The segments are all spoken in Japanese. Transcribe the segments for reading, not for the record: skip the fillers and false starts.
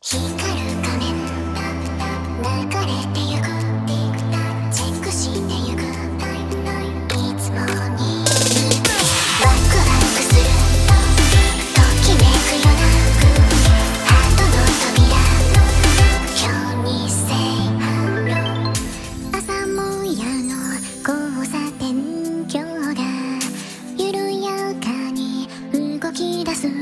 光る仮面流れてゆくチェックしてゆくいつもにワクワクするときめくようなハートの扉今日にせい朝もやの交差点今日が緩やかに動き出す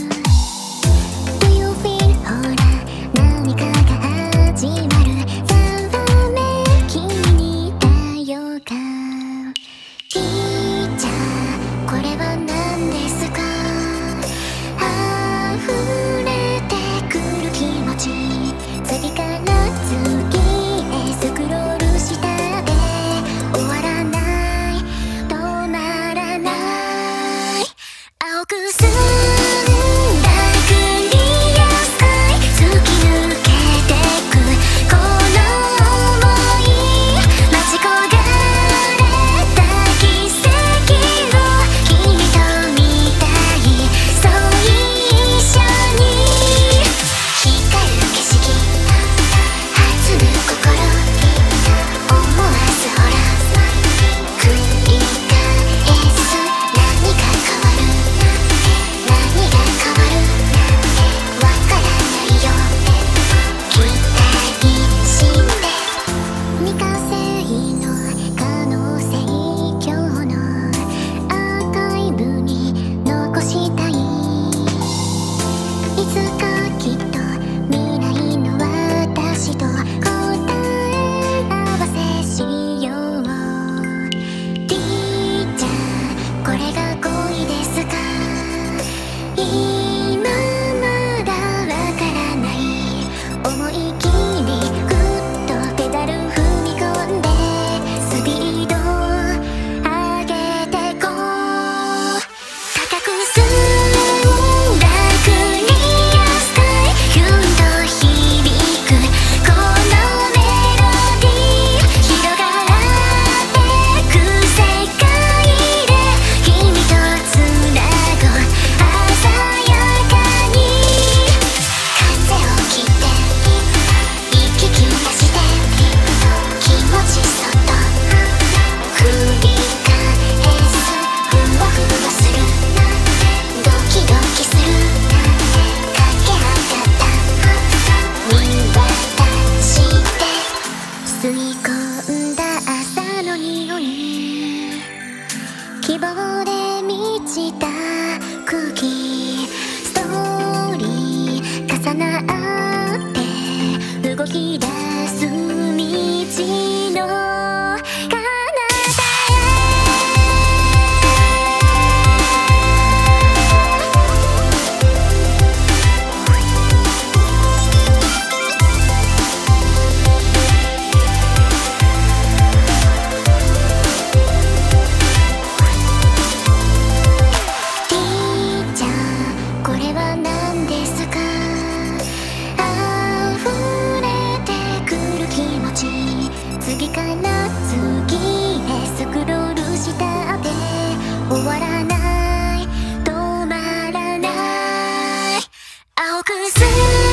希望で満ちた空気ストーリー重なって動き出す道の彼方次から次へスクロールしたって終わらない止まらない青くす